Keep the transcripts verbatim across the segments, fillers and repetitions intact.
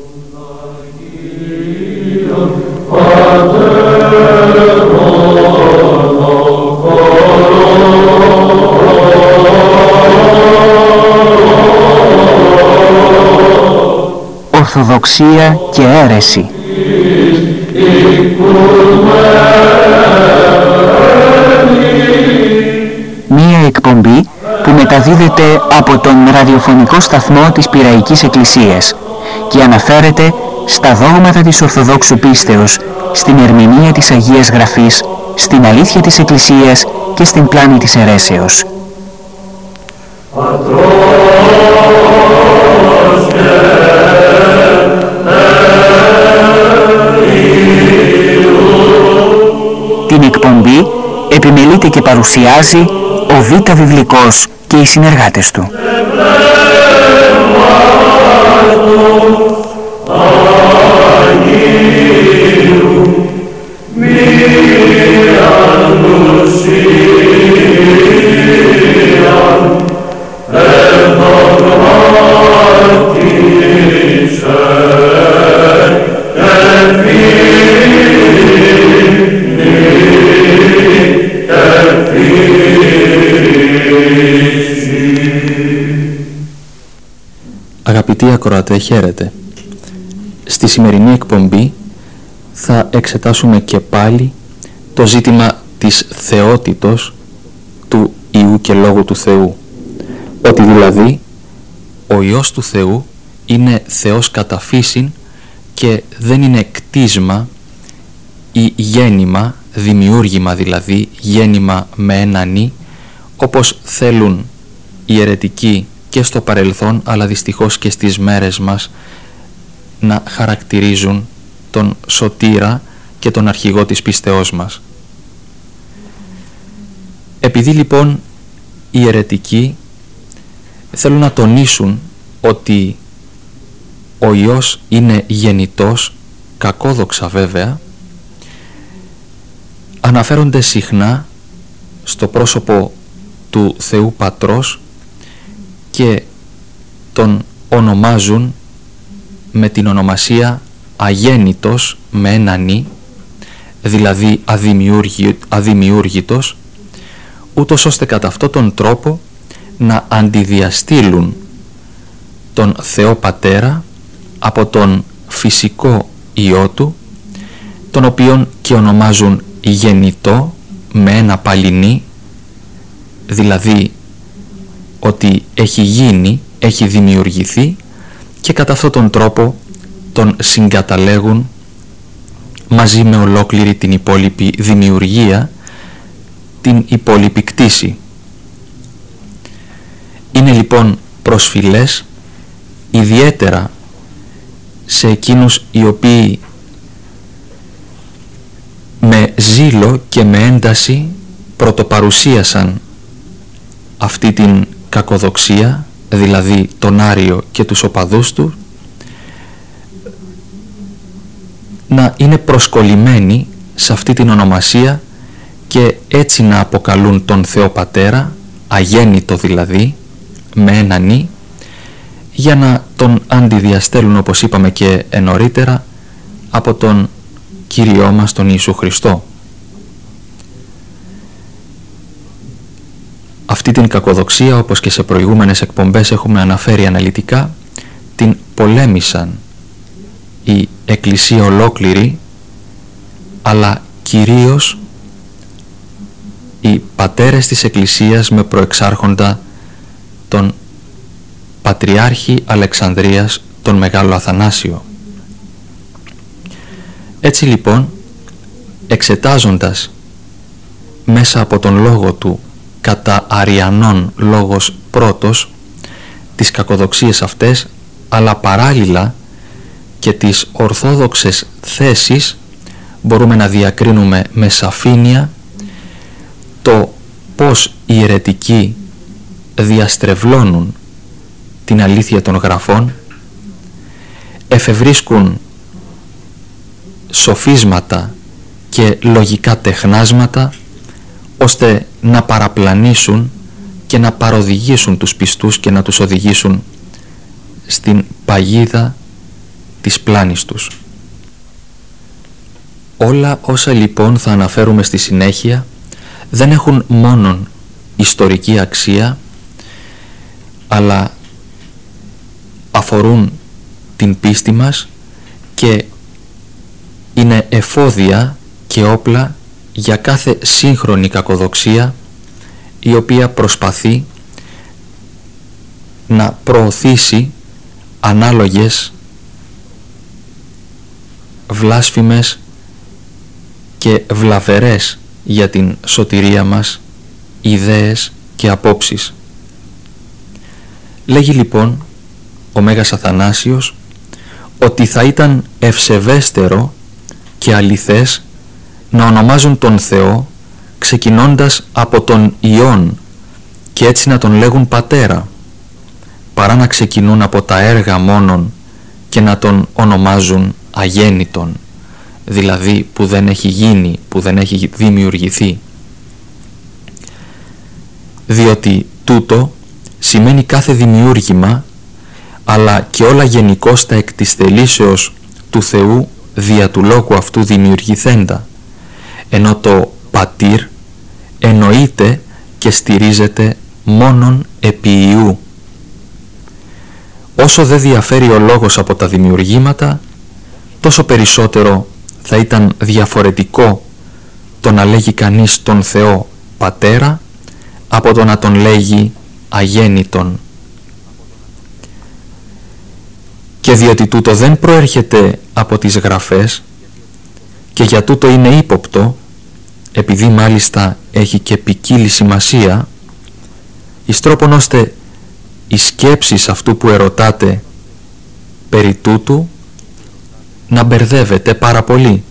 Ορθοδοξία και αίρεση. Μία εκπομπή που μεταδίδεται από τον ραδιοφωνικό σταθμό της Πειραϊκής Εκκλησίας και αναφέρεται στα δόγματα της Ορθοδόξου πίστεως, στην ερμηνεία της Αγίας Γραφής, στην αλήθεια της Εκκλησίας και στην πλάνη της αιρέσεως. Την εκπομπή επιμελείται και παρουσιάζει ο Β' Βιβλικός και οι συνεργάτες του. Αγαπητοί ακροατέ, χαίρετε. Στη σημερινή εκπομπή θα εξετάσουμε και πάλι το ζήτημα της θεότητος του Υιού και Λόγου του Θεού. Ότι δηλαδή ο Υιός του Θεού είναι Θεός κατά φύσιν και δεν είναι κτίσμα ή γέννημα, δημιούργημα δηλαδή, γέννημα με ένα νι, όπως θέλουν οι αιρετικοί και στο παρελθόν, αλλά δυστυχώς και στις μέρες μας, να χαρακτηρίζουν τον σωτήρα και τον αρχηγό της πίστεώς μας. Επειδή λοιπόν οι αιρετικοί θέλουν να τονίσουν ότι ο Υιός είναι γεννητός, κακόδοξα βέβαια, αναφέρονται συχνά στο πρόσωπο του Θεού Πατρός και τον ονομάζουν με την ονομασία αγέννητος με ένα νι, δηλαδή αδημιούργη, αδημιούργητος, ούτως ώστε κατά αυτόν τον τρόπο να αντιδιαστήλουν τον Θεό Πατέρα από τον φυσικό Υιό του, τον οποίον και ονομάζουν γεννητό με ένα παλινί, δηλαδή ότι έχει γίνει, έχει δημιουργηθεί, και κατά αυτόν τον τρόπο τον συγκαταλέγουν μαζί με ολόκληρη την υπόλοιπη δημιουργία, την υπόλοιπη κτήση. Είναι λοιπόν προσφυλές ιδιαίτερα σε εκείνους οι οποίοι με ζήλο και με ένταση πρωτοπαρουσίασαν αυτή την κακοδοξία, δηλαδή τον Άριο και τους οπαδούς του, να είναι προσκολλημένοι σε αυτή την ονομασία και έτσι να αποκαλούν τον Θεό Πατέρα, αγέννητο δηλαδή, με ένα νι, για να τον αντιδιαστέλουν, όπως είπαμε και νωρίτερα, από τον Κύριό μας τον Ιησού Χριστό. Αυτή την κακοδοξία, όπως και σε προηγούμενες εκπομπές έχουμε αναφέρει αναλυτικά, την πολέμησαν η Εκκλησία ολόκληρη, αλλά κυρίως οι πατέρες της Εκκλησίας με προεξάρχοντα τον Πατριάρχη Αλεξανδρίας, τον Μεγάλο Αθανάσιο. Έτσι λοιπόν, εξετάζοντας μέσα από τον λόγο του κατά αριανών λόγος πρώτος τις κακοδοξίες αυτές, αλλά παράλληλα και τις ορθόδοξες θέσεις, μπορούμε να διακρίνουμε με σαφήνεια το πώς οι αιρετικοί διαστρεβλώνουν την αλήθεια των γραφών, εφευρίσκουν σοφίσματα και λογικά τεχνάσματα, ώστε να παραπλανήσουν και να παροδηγήσουν τους πιστούς και να τους οδηγήσουν στην παγίδα της πλάνης τους. Όλα όσα λοιπόν θα αναφέρουμε στη συνέχεια δεν έχουν μόνον ιστορική αξία, αλλά αφορούν την πίστη μας και είναι εφόδια και όπλα για κάθε σύγχρονη κακοδοξία η οποία προσπαθεί να προωθήσει ανάλογες βλάσφημες και βλαβερές για την σωτηρία μας ιδέες και απόψεις. Λέγει λοιπόν ο Μέγας Αθανάσιος ότι θα ήταν ευσεβέστερο και αληθές να ονομάζουν τον Θεό ξεκινώντας από τον Υιόν και έτσι να τον λέγουν Πατέρα, παρά να ξεκινούν από τα έργα μόνον και να τον ονομάζουν αγέννητον, δηλαδή που δεν έχει γίνει, που δεν έχει δημιουργηθεί. Διότι τούτο σημαίνει κάθε δημιούργημα, αλλά και όλα γενικώς τα εκ της θελήσεως του Θεού δια του λόγου αυτού δημιουργηθέντα, ενώ το πατήρ εννοείται και στηρίζεται μόνον επί Υιού. Όσο δεν διαφέρει ο λόγος από τα δημιουργήματα, τόσο περισσότερο θα ήταν διαφορετικό το να λέγει κανείς τον Θεό Πατέρα από το να τον λέγει αγέννητον. Και διότι τούτο δεν προέρχεται από τις γραφές και για τούτο είναι ύποπτο, επειδή μάλιστα έχει και ποικίλη σημασία, εις τρόπον ώστε οι σκέψεις αυτού που ερωτάτε περί τούτου να μπερδεύεται πάρα πολύ.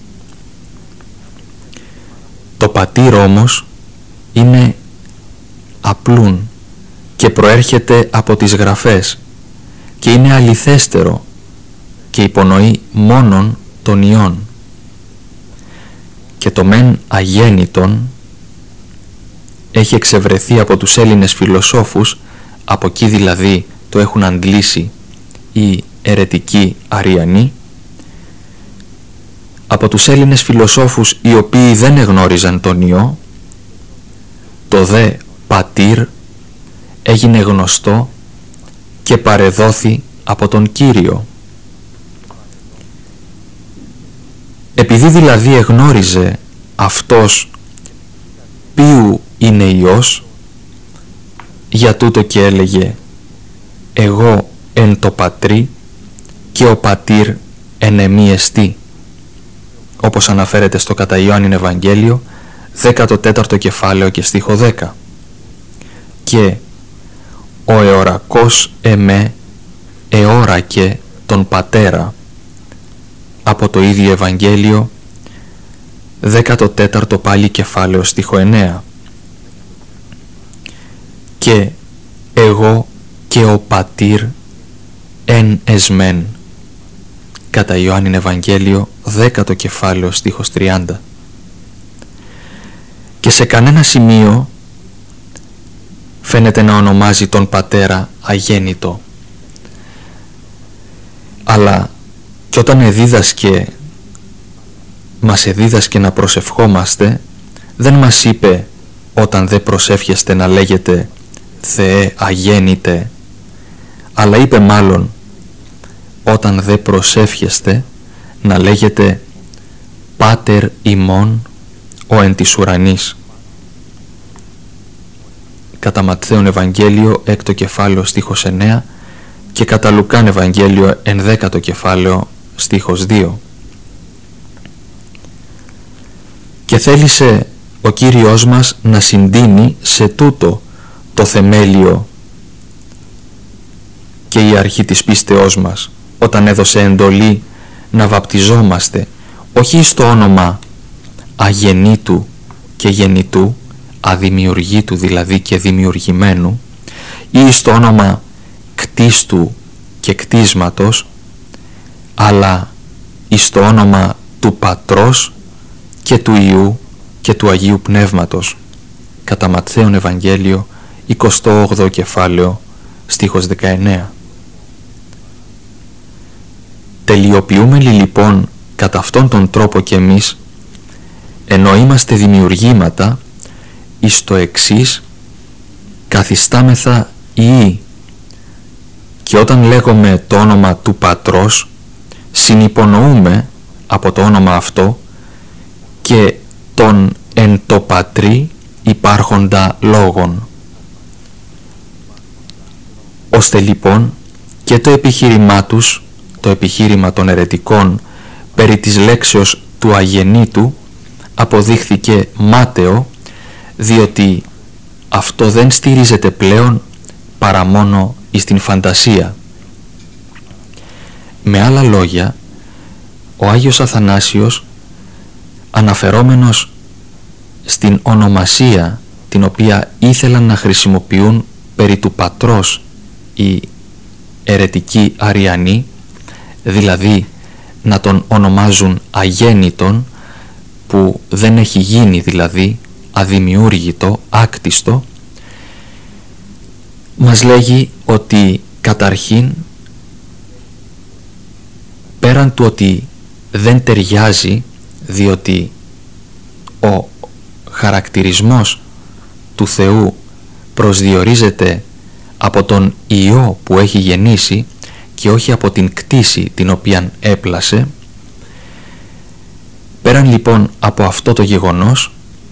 Το πατήρ όμως είναι απλούν και προέρχεται από τις γραφές και είναι αληθέστερο και υπονοεί μόνον τον Υιόν. Και το μεν αγέννητον έχει εξευρεθεί από τους Έλληνες φιλοσόφους, από εκεί δηλαδή το έχουν αντλήσει οι αιρετικοί Αριανοί, από τους Έλληνες φιλοσόφους οι οποίοι δεν εγνώριζαν τον Υιό. Το δε πατήρ έγινε γνωστό και παρεδόθη από τον Κύριο. Επειδή δηλαδή εγνώριζε αυτός ποιου είναι Υιός, για τούτο και έλεγε «Εγώ εν το πατρί και ο πατήρ εν εμεί εστί», όπως αναφέρεται στο κατά Ιωάννην Ευαγγέλιο δέκατο τέταρτο κεφάλαιο και στίχο δέκα. Και «Ο εωρακός εμέ εώρακε τον πατέρα», από το ίδιο Ευαγγέλιο δέκατο τέταρτο πάλι κεφάλαιο στίχο εννέα. Και «εγώ και ο πατήρ εν εσμέν», κατά Ιωάννην Ευαγγέλιο δέκατο κεφάλαιο στίχος τριάντα. Και σε κανένα σημείο φαίνεται να ονομάζει τον πατέρα αγέννητο, αλλά και όταν εδίδασκε, μας εδίδασκε να προσευχόμαστε, δεν μας είπε όταν δεν προσεύχεστε να λέγετε Θεέ αγέννητε, αλλά είπε μάλλον όταν δεν προσεύχεστε να λέγετε Πάτερ ημών ο εν της ουρανής. Κατά Ματθαίον Ευαγγέλιο έκτο κεφάλαιο στίχος εννέα και κατά Λουκάν Ευαγγέλιο ενδέκατο κεφάλαιο στίχος δύο. Και θέλησε ο Κύριος μας να συντείνει σε τούτο το θεμέλιο και η αρχή της πίστεώς μας, όταν έδωσε εντολή να βαπτιζόμαστε όχι στο όνομα αγεννήτου και γεννητού, αδημιουργήτου δηλαδή και δημιουργημένου, ή στο όνομα κτίστου και κτίσματος, αλλά εις το όνομα του Πατρός και του Υιού και του Αγίου Πνεύματος, κατά Ματθαίον Ευαγγέλιο εικοστό όγδοο κεφάλαιο στίχος δεκαεννέα. τελειοποιούμενοι λοιπόν κατά αυτόν τον τρόπο κι εμείς, ενώ είμαστε δημιουργήματα, εις το εξής καθιστάμεθα ιοί, και όταν λέγουμε το όνομα του Πατρός, συνυπονοούμε από το όνομα αυτό και τον εν το Πατρί υπάρχοντα λόγον. Ώστε λοιπόν και το επιχείρημά τους, το επιχείρημα των αιρετικών περί της λέξεως του αγενήτου, αποδείχθηκε μάταιο, διότι αυτό δεν στηρίζεται πλέον παρά μόνο εις την φαντασία. Με άλλα λόγια, ο Άγιος Αθανάσιος, αναφερόμενος στην ονομασία την οποία ήθελαν να χρησιμοποιούν περί του Πατρός οι αιρετικοί Αριανοί, δηλαδή να τον ονομάζουν αγέννητον, που δεν έχει γίνει, δηλαδή αδημιούργητο, άκτιστο, μας λέγει ότι καταρχήν, πέραν του ότι δεν ταιριάζει, διότι ο χαρακτηρισμός του Θεού προσδιορίζεται από τον Υιό που έχει γεννήσει και όχι από την κτήση την οποία έπλασε. Πέραν λοιπόν από αυτό το γεγονός,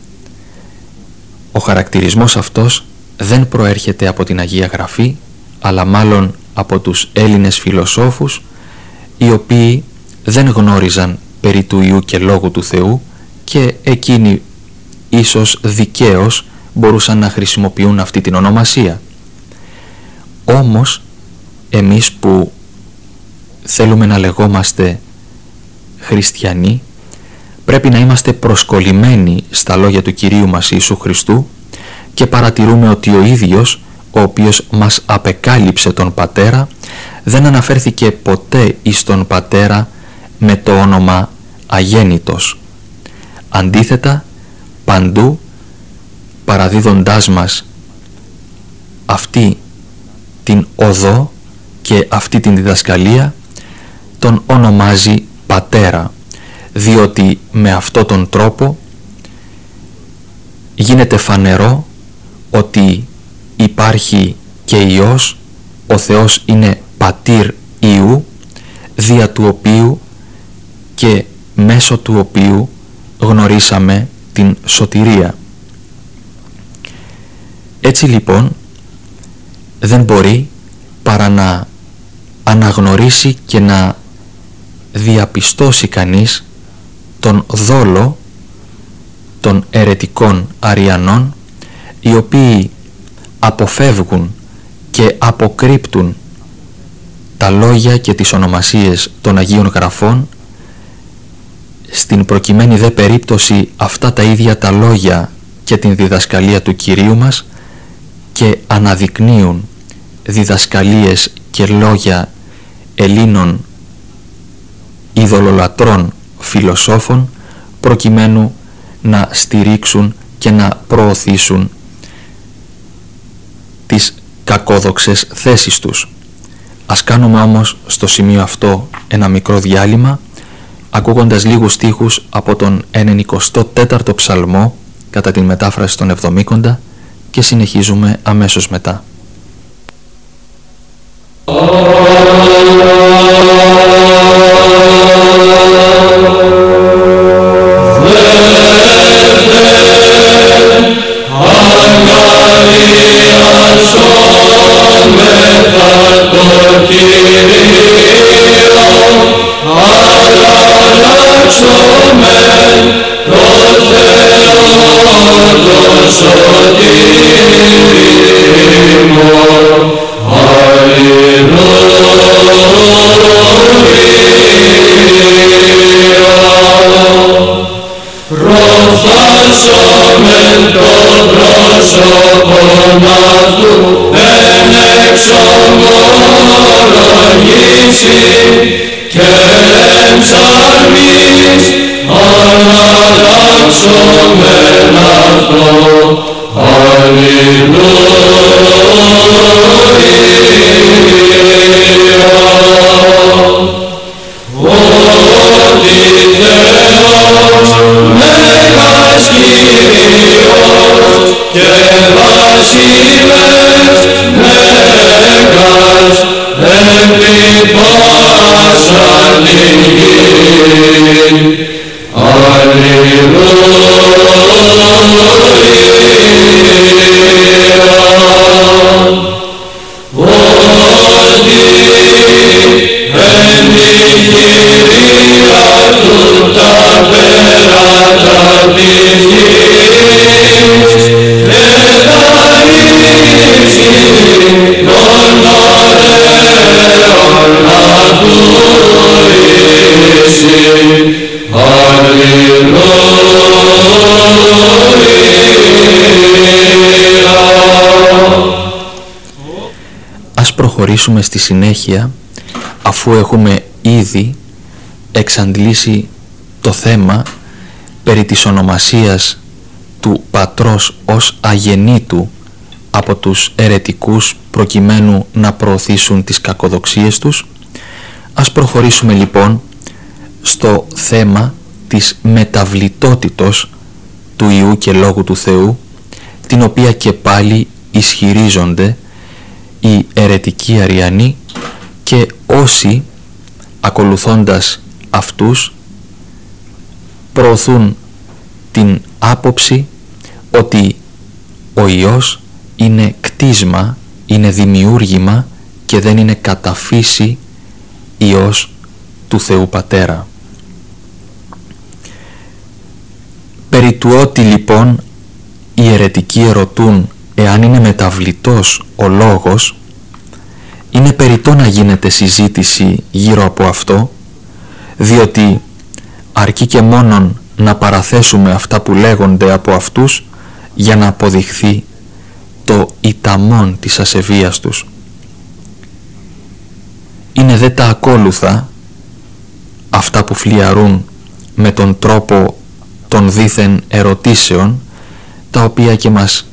ο χαρακτηρισμός αυτός δεν προέρχεται από την Αγία Γραφή, αλλά μάλλον από τους Έλληνες φιλοσόφους, οι οποίοι δεν γνώριζαν περί του Υιού και Λόγου του Θεού και εκείνοι ίσως δικαίως μπορούσαν να χρησιμοποιούν αυτή την ονομασία. Όμως εμείς που θέλουμε να λεγόμαστε χριστιανοί, πρέπει να είμαστε προσκολλημένοι στα λόγια του Κυρίου μας Ιησού Χριστού και παρατηρούμε ότι ο ίδιος, ο οποίος μας απεκάλυψε τον Πατέρα, δεν αναφέρθηκε ποτέ εις τον Πατέρα με το όνομα αγέννητος. Αντίθετα, παντού παραδίδοντάς μας αυτή την οδό και αυτή την διδασκαλία, τον ονομάζει Πατέρα, διότι με αυτόν τον τρόπο γίνεται φανερό ότι υπάρχει και Υιός, ο Θεός είναι πατήρ Υιού, δια του οποίου και μέσω του οποίου γνωρίσαμε την σωτηρία. Έτσι λοιπόν δεν μπορεί παρά να αναγνωρίσει και να διαπιστώσει κανείς τον δόλο των αιρετικών Αριανών, οι οποίοι αποφεύγουν και αποκρύπτουν τα λόγια και τις ονομασίες των Αγίων Γραφών. Στην προκειμένη δε περίπτωση αυτά τα ίδια τα λόγια και την διδασκαλία του Κυρίου μας, και αναδεικνύουν διδασκαλίες και λόγια Ελλήνων ειδωλολατρών φιλοσόφων, προκειμένου να στηρίξουν και να προωθήσουν τις κακόδοξες θέσεις τους. Ας κάνουμε όμως στο σημείο αυτό ένα μικρό διάλειμμα, ακούγοντας λίγους στίχους από τον ενενηκοστό τέταρτο ψαλμό κατά την μετάφραση των Εβδομήκοντα, και συνεχίζουμε αμέσως μετά. Ας προχωρήσουμε στη συνέχεια, αφού έχουμε ήδη εξαντλήσει το θέμα περί της ονομασίας του πατρός ως αγενήτου από τους αιρετικούς προκειμένου να προωθήσουν τις κακοδοξίες τους. Ας προχωρήσουμε λοιπόν στο θέμα της μεταβλητότητος του Υιού και Λόγου του Θεού, την οποία και πάλι ισχυρίζονται οι αιρετικοί Αριανοί και όσοι ακολουθώντας αυτούς προωθούν την άποψη ότι ο Υιός είναι κτίσμα, είναι δημιούργημα και δεν είναι κατά φύση Υιός του Θεού Πατέρα. Περί του ότι λοιπόν οι αιρετικοί ερωτούν εάν είναι μεταβλητός ο Λόγος, είναι περιττό να γίνεται συζήτηση γύρω από αυτό, διότι αρκεί και μόνον να παραθέσουμε αυτά που λέγονται από αυτούς για να αποδειχθεί το ηταμόν της ασεβίας τους. Είναι δε τα ακόλουθα, αυτά που φλιαρούν με τον τρόπο των δήθεν ερωτήσεων, τα οποία και μας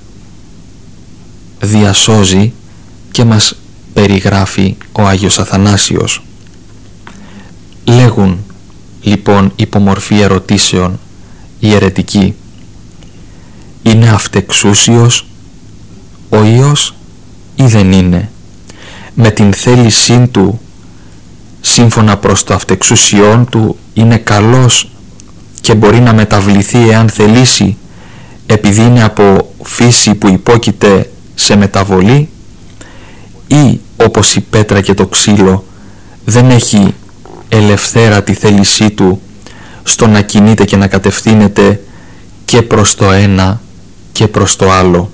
διασώζει και μας περιγράφει ο Άγιος Αθανάσιος. Λέγουν λοιπόν υπομορφή ερωτήσεων οι αιρετικοί: είναι αυτεξούσιος ο Υιός ή δεν είναι? Με την θέλησή του σύμφωνα προς το αυτεξουσιόν του είναι καλός και μπορεί να μεταβληθεί εάν θελήσει, επειδή είναι από φύση που υπόκειται σε μεταβολή, ή όπως η πέτρα και το ξύλο δεν έχει ελευθέρα τη θέλησή του στο να κινείται και να κατευθύνεται και προς το ένα και προς το άλλο.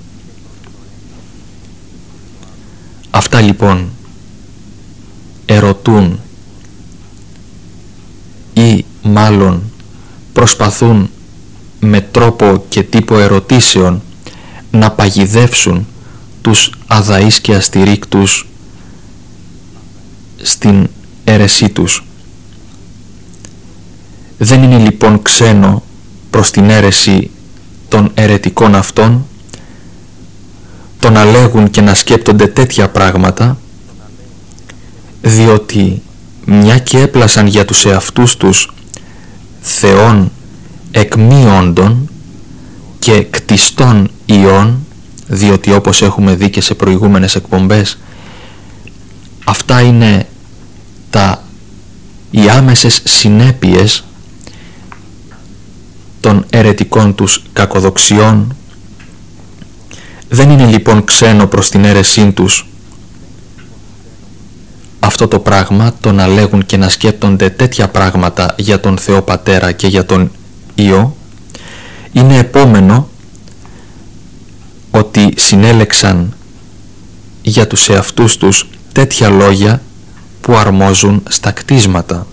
Αυτά λοιπόν ερωτούν ή μάλλον προσπαθούν με τρόπο και τύπο ερωτήσεων να παγιδεύσουν τους αδαείς και αστηρίκτους στην αίρεσή τους. Δεν είναι λοιπόν ξένο προς την αίρεση των αιρετικών αυτών το να λέγουν και να σκέπτονται τέτοια πράγματα, διότι μια και έπλασαν για τους εαυτούς τους θεών εκ μη όντων και κτιστών ιών, διότι όπως έχουμε δει και σε προηγούμενες εκπομπές, αυτά είναι τα, οι άμεσες συνέπειες των αιρετικών τους κακοδοξιών. Δεν είναι λοιπόν ξένο προς την αίρεσή τους αυτό το πράγμα, το να λέγουν και να σκέπτονται τέτοια πράγματα για τον Θεό Πατέρα και για τον Υιό. Είναι επόμενο ότι συνέλεξαν για τους εαυτούς τους τέτοια λόγια που αρμόζουν στα κτίσματα.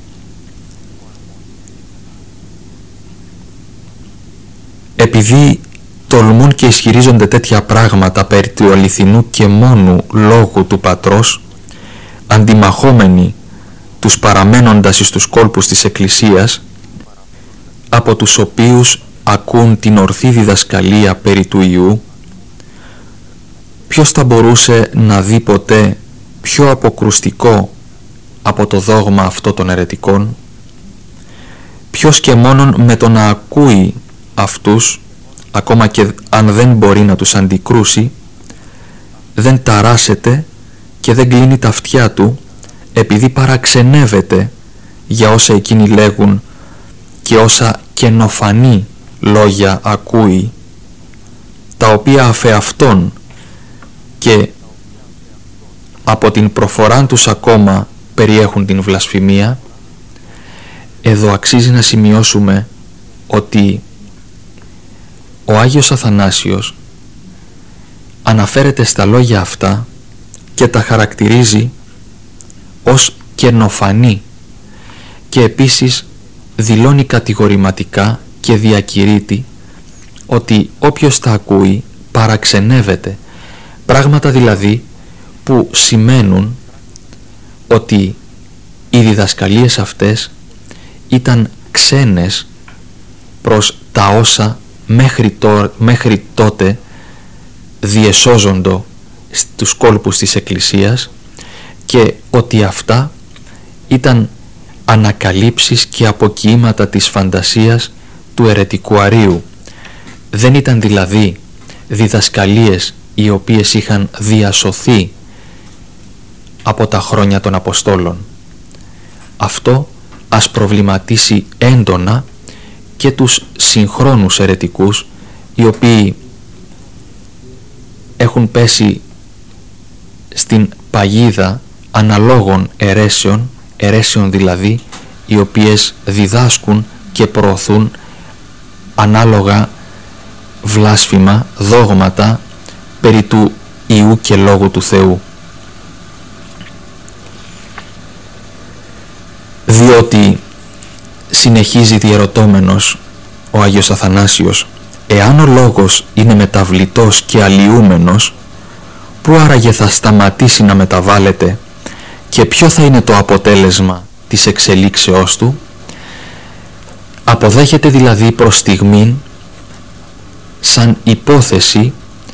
Επειδή τολμούν και ισχυρίζονται τέτοια πράγματα περί του αληθινού και μόνου λόγου του Πατρός, αντιμαχόμενοι τους παραμένοντας εις τους κόλπους της Εκκλησίας, από τους οποίους ακούν την ορθή διδασκαλία περί του Υιού, ποιος θα μπορούσε να δει ποτέ πιο αποκρουστικό από το δόγμα αυτό των αιρετικών? Ποιος και μόνον με το να ακούει αυτούς, ακόμα και αν δεν μπορεί να τους αντικρούσει, δεν ταράσσεται και δεν κλείνει τα αυτιά του, επειδή παραξενεύεται για όσα εκείνοι λέγουν και όσα καινοφανή λόγια ακούει, τα οποία αφεαυτόν και από την προφοράν τους ακόμα περιέχουν την βλασφημία, εδώ αξίζει να σημειώσουμε ότι ο Άγιος Αθανάσιος αναφέρεται στα λόγια αυτά και τα χαρακτηρίζει ως καινοφανή και επίσης δηλώνει κατηγορηματικά και διακηρύττει ότι όποιος τα ακούει παραξενεύεται, πράγματα δηλαδή που σημαίνουν ότι οι διδασκαλίες αυτές ήταν ξένες προς τα όσα μέχρι, το, μέχρι τότε διεσώζοντο στους κόλπους της Εκκλησίας και ότι αυτά ήταν ανακαλύψεις και αποκοίηματα της φαντασίας του αιρετικού Αρείου. Δεν ήταν δηλαδή διδασκαλίες οι οποίες είχαν διασωθεί από τα χρόνια των Αποστόλων. Αυτό ας προβληματίσει έντονα και τους συγχρόνους αιρετικούς, οι οποίοι έχουν πέσει στην παγίδα αναλόγων αιρέσεων, αιρέσεων δηλαδή, οι οποίες διδάσκουν και προωθούν ανάλογα βλάσφημα δόγματα περί του Ιού και Λόγου του Θεού. Διότι συνεχίζει διερωτώμενος ο Άγιος Αθανάσιος, εάν ο λόγος είναι μεταβλητός και αλλοιούμενος, πού άραγε θα σταματήσει να μεταβάλλεται και ποιο θα είναι το αποτέλεσμα της εξελίξεώς του? Αποδέχεται δηλαδή προς στιγμήν σαν υπόθεση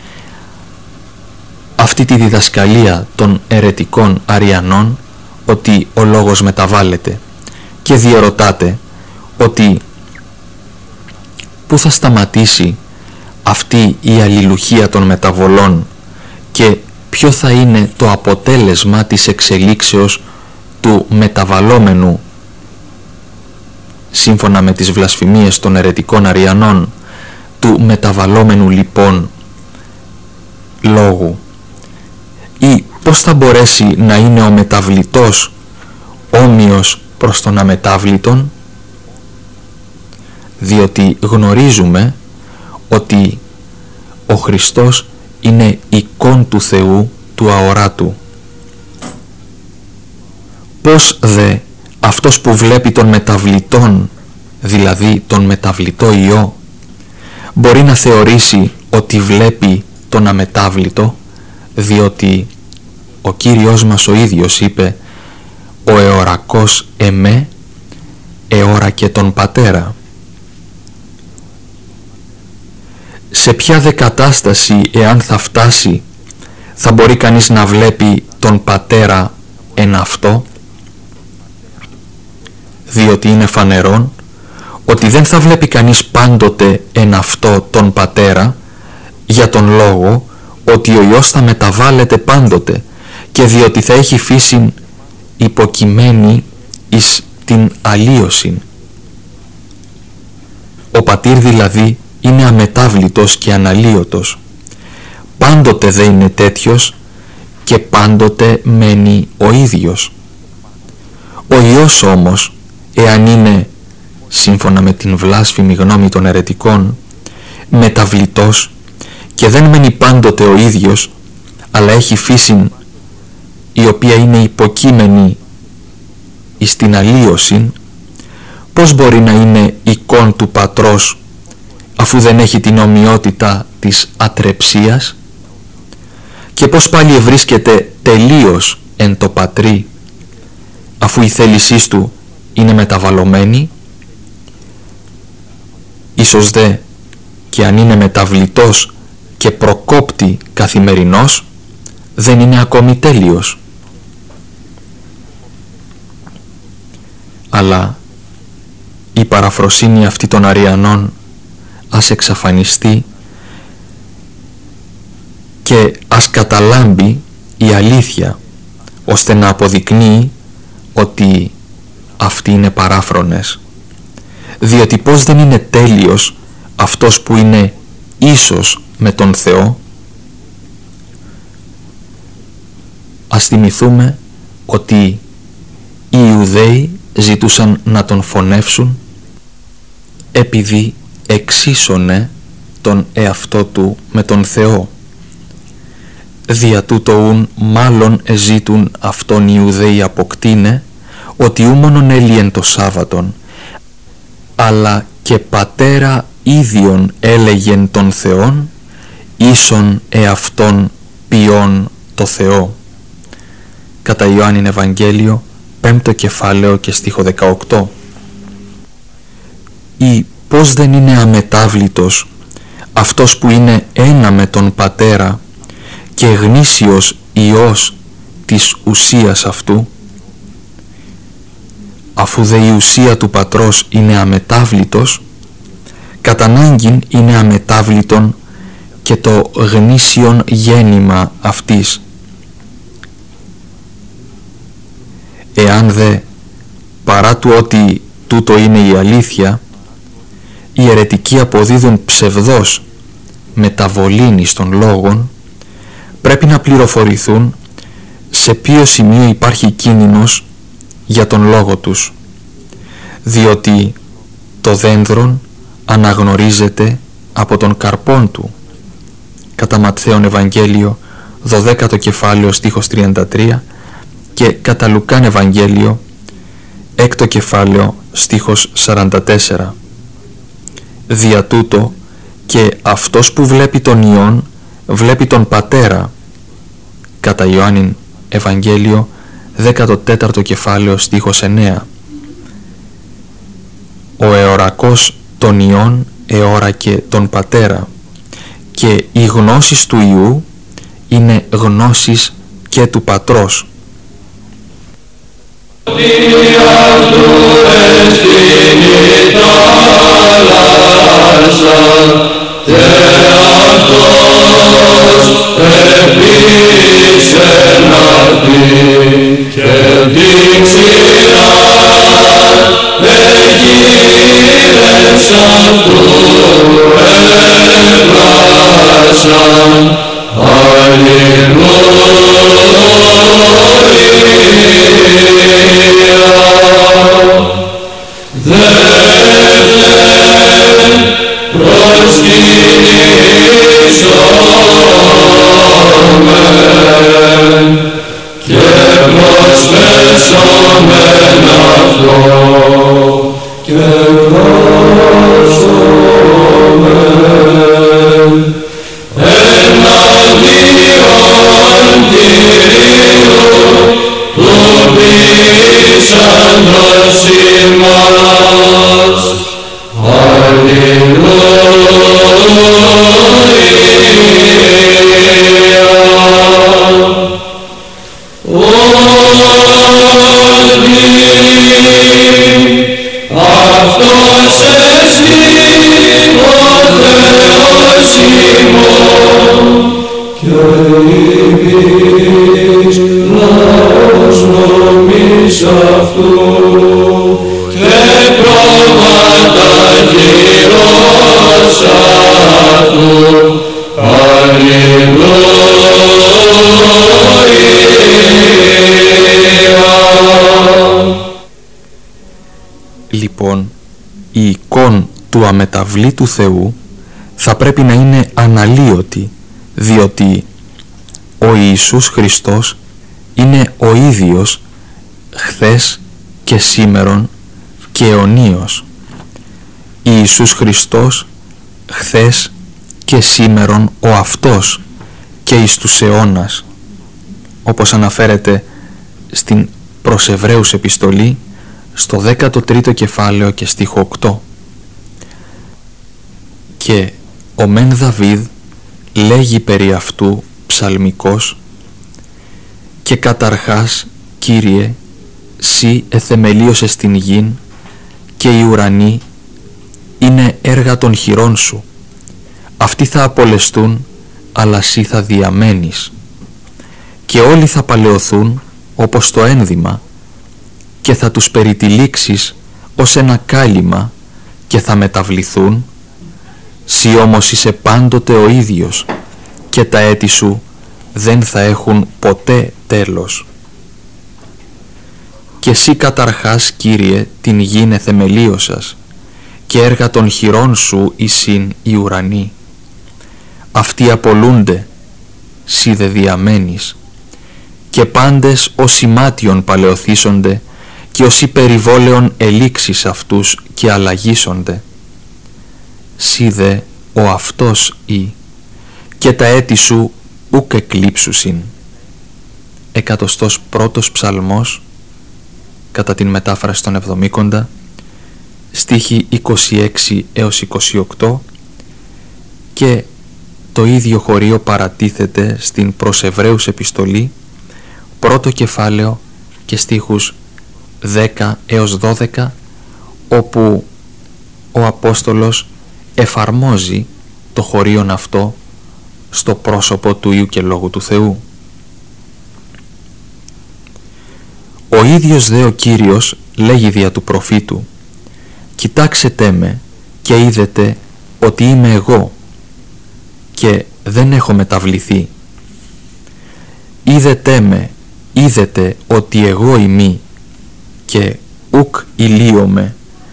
αυτή τη διδασκαλία των αιρετικών Αριανών ότι ο λόγος μεταβάλλεται και διερωτάται ότι πού θα σταματήσει αυτή η αλληλουχία των μεταβολών και ποιο θα είναι το αποτέλεσμα της εξελίξεως του μεταβαλλόμενου σύμφωνα με τις βλασφημίες των αιρετικών Αριανών, του μεταβαλλόμενου λοιπόν λόγου, ή πώς θα μπορέσει να είναι ο μεταβλητός όμοιος προς τον αμετάβλητον, διότι γνωρίζουμε ότι ο Χριστός είναι εικόν του Θεού του αοράτου. Πώς δε αυτός που βλέπει τον μεταβλητόν, δηλαδή τον μεταβλητό Υιό, μπορεί να θεωρήσει ότι βλέπει τον αμετάβλητο, διότι ο Κύριος μας ο ίδιος είπε «Ο εωρακός εμέ, εώρα και τον Πατέρα». Σε ποια δε κατάσταση, εάν θα φτάσει, θα μπορεί κανείς να βλέπει τον Πατέρα εν αυτό? Διότι είναι φανερόν ότι δεν θα βλέπει κανείς πάντοτε εν αυτό τον Πατέρα, για τον λόγο ότι ο Υιός θα μεταβάλλεται πάντοτε και διότι θα έχει φύση υποκειμένη εις την αλλίωση. Ο Πατήρ δηλαδή είναι αμετάβλητος και αναλύωτος. Πάντοτε δε είναι τέτοιος και πάντοτε μένει ο ίδιος. Ο Υιός όμως, εάν είναι, σύμφωνα με την βλάσφημη γνώμη των αιρετικών, μεταβλητός και δεν μένει πάντοτε ο ίδιος, αλλά έχει φύση η οποία είναι υποκείμενη εις την αλλίωση, πώς μπορεί να είναι εικόν του Πατρός αφού δεν έχει την ομοιότητα της ατρεψίας, και πώς πάλι ευρίσκεται τελείως εν το Πατρί αφού η θέλησής του είναι μεταβαλλωμένη? Ίσως δε και αν είναι μεταβλητός και προκόπτει καθημερινός, δεν είναι ακόμη τέλειος. Αλλά η παραφροσύνη αυτή των Αριανών ας εξαφανιστεί και ας καταλάμπει η αλήθεια, ώστε να αποδεικνύει ότι αυτοί είναι παράφρονες. διότι πώς δεν είναι τέλειος αυτός που είναι ίσος με τον Θεό? Ας θυμηθούμε ότι οι Ιουδαίοι ζητούσαν να τον φωνεύσουν επειδή εξίσωνε τον εαυτό του με τον Θεό. Δια τούτο ούν μάλλον εζήτουν αυτόν οι Ιουδαίοι αποκτήνε ότι ου μόνον έλυεν το Σάββατον, αλλά και πατέρα ίδιον έλεγεν τον Θεόν, ίσον εαυτόν ποιόν το Θεό. Κατά Ιωάννην Ευαγγέλιο, πέμπτο κεφάλαιο και στίχο δεκαοκτώ. Ή πώς δεν είναι αμετάβλητος αυτός που είναι ένα με τον Πατέρα και γνήσιος Υιός της ουσίας αυτού? Αφού δε η ουσία του Πατρός είναι αμετάβλητος, κατά ανάγκην είναι αμετάβλητον και το γνήσιον γέννημα αυτής. Εάν δε, παρά του ότι τούτο είναι η αλήθεια, οι αιρετικοί αποδίδουν ψευδός μεταβολήν εις των λόγων, πρέπει να πληροφορηθούν σε ποιο σημείο υπάρχει κίνδυνος για τον λόγο τους, διότι το δένδρον αναγνωρίζεται από τον καρπόν του. Κατά Ματθαίον Ευαγγέλιο δωδέκατο κεφάλαιο στίχος τριάντα τρία και κατά Λουκάν Ευαγγέλιο έκτο κεφάλαιο στίχος σαράντα τέσσερα. Δια τούτο και αυτός που βλέπει τον Υιόν βλέπει τον Πατέρα. Κατά Ιωάννην Ευαγγέλιο δέκατο τέταρτο κεφάλαιο στίχος εννέα. Ο εωρακός τον Υιόν εώρακε τον Πατέρα και οι γνώσεις του Υιού είναι γνώσεις και του Πατρός. Λοιπόν, η εικόν του αμεταβλήτου Θεού θα πρέπει να είναι αναλύωτη, διότι ο Ιησούς Χριστός είναι ο ίδιος χθες και σήμερον και αιωνίως. Ιησούς Χριστός χθες και σήμερον ο αυτός και εις τους αιώνας, όπως αναφέρεται στην προς Εβραίους επιστολή στο δέκατο τρίτο κεφάλαιο και στίχο οκτώ. Και ο μεν Δαβίδ λέγει περί αυτού ψαλμικός: «Και καταρχάς, Κύριε, Συ εθεμελίωσες την γην και οι ουρανοί είναι έργα των χειρών Σου. Αυτοί θα απολεστούν, αλλά Συ θα διαμένεις. Και όλοι θα παλαιωθούν όπως το ένδυμα και θα τους περιτυλίξεις ως ένα κάλυμα και θα μεταβληθούν, σύ όμως είσαι πάντοτε ο ίδιος και τα έτη σου δεν θα έχουν ποτέ τέλος. Και εσύ καταρχάς, Κύριε, την γην εθεμελίωσας και έργα των χειρών σου εισήν οι ουρανοί. Αυτοί απολούνται, σύ δε διαμένεις, και πάντες ως ημάτιον παλαιοθήσονται και ως υπερηβόλεον ελήξεις αυτούς και αλλαγήσονται. Σύ δε ο αυτός ή, και τα έτη σου ουκ εκλείψουσιν. Εκατοστός πρώτος ψαλμός, κατά την μετάφραση των Εβδομήκοντα, στίχοι είκοσι έξι έως είκοσι οκτώ, και το ίδιο χωρίο παρατίθεται στην προς Εβραίους επιστολή, πρώτο κεφάλαιο και στίχους δέκα έως δώδεκα, όπου ο Απόστολος εφαρμόζει το χωρίον αυτό στο πρόσωπο του Υιού και Λόγου του Θεού. Ο ίδιος δε ο Κύριος λέγει δια του προφήτου: «Κοιτάξετε με και είδετε ότι είμαι εγώ και δεν έχω μεταβληθεί. Είδετε με, είδετε ότι εγώ είμαι και ουκ ηλίομαι».